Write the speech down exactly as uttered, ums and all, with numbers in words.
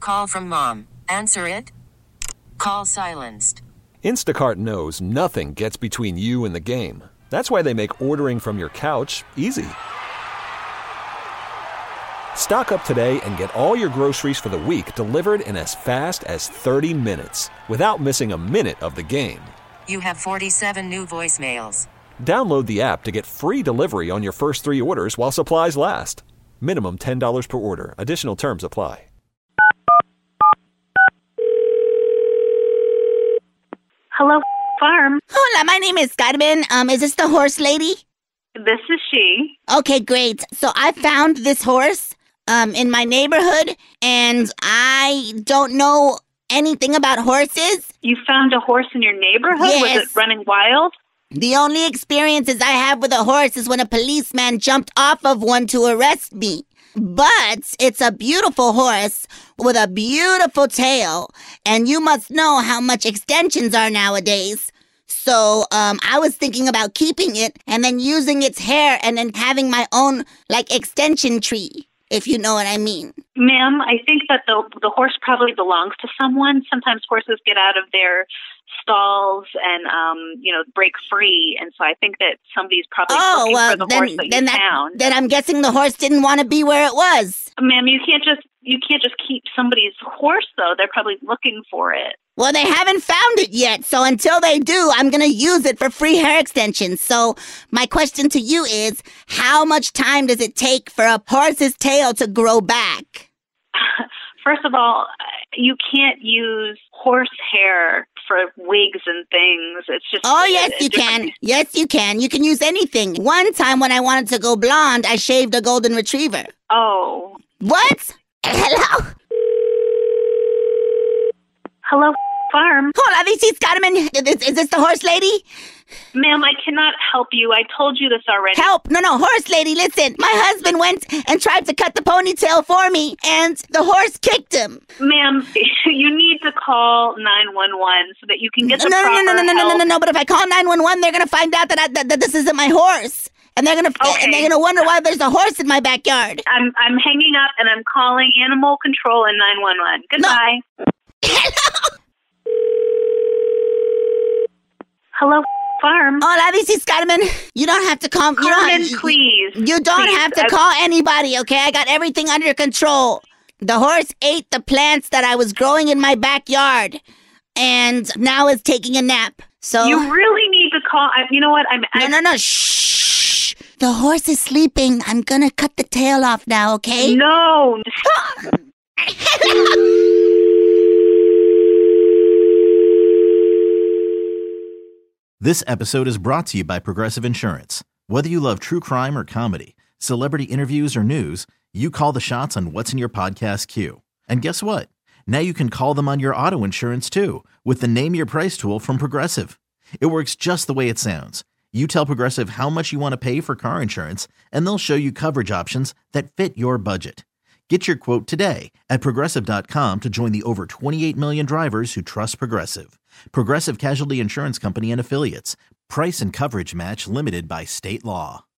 call from mom. Answer it. Call silenced. Instacart knows nothing gets between you and the game. That's why they make ordering from your couch easy. Stock up today and get all your groceries for the week delivered in as fast as thirty minutes without missing a minute of the game. You have forty-seven new voicemails. Download the app to get free delivery on your first three orders while supplies last. Minimum ten dollars per order. Additional terms apply. Hello, farm. Hola, my name is Carmen. Um, is this the horse lady? This is she. Okay, great. So I found this horse um in my neighborhood, and I don't know anything about horses. You found a horse in your neighborhood? Yes. Was it running wild? The only experiences I have with a horse is when a policeman jumped off of one to arrest me. But it's a beautiful horse with a beautiful tail, and you must know how much extensions are nowadays. So um, I was thinking about keeping it and then using its hair and then having my own, like, extension tree, if you know what I mean. Ma'am, I think that the the horse probably belongs to someone. Sometimes horses get out of their stalls and, um, you know, break free. And so I think that somebody's probably Oh, looking well, for the then, horse that then, you that, found. then I'm guessing the horse didn't want to be where it was. Ma'am, you can't just you can't just keep somebody's horse, though. They're probably looking for it. Well, they haven't found it yet, so until they do, I'm going to use it for free hair extensions. So my question to you is, how much time does it take for a horse's tail to grow back? First of all, you can't use horse hair for wigs and things. It's just... Oh, yes, you different- can. Yes, you can. You can use anything. One time when I wanted to go blonde, I shaved a golden retriever. Oh. What? Hello? Hello, farm. Hola, this is Carmen. Is, is this the horse lady? Ma'am, I cannot help you. I told you this already. Help! No, no, horse lady, listen. My husband went and tried to cut the ponytail for me, and the horse kicked him. Ma'am, you need to call nine one one so that you can get the no, proper no, no, no, no, no, help. no, no, no. But if I call nine one one, they're gonna find out that, I, that that this isn't my horse, and they're gonna Okay. and they're gonna wonder why there's a horse in my backyard. I'm I'm hanging up and I'm calling animal control and nine one one. Goodbye. Hello, farm. Hola, this is Carmen. You don't have to call. You don't Carmen, have, please. You don't Please. have to I- call anybody, okay? I got everything under control. The horse ate the plants that I was growing in my backyard, and now is taking a nap. So You really need to call. I, you know what? I'm. no, I'm no, no. Shh. The horse is sleeping. I'm gonna cut the tail off now, okay? No. This episode is brought to you by Progressive Insurance. Whether you love true crime or comedy, celebrity interviews or news, you call the shots on what's in your podcast queue. And guess what? Now you can call them on your auto insurance too with the Name Your Price tool from Progressive. It works just the way it sounds. You tell Progressive how much you want to pay for car insurance, and they'll show you coverage options that fit your budget. Get your quote today at Progressive dot com to join the over twenty-eight million drivers who trust Progressive. Progressive Casualty Insurance Company and Affiliates. Price and coverage match limited by state law.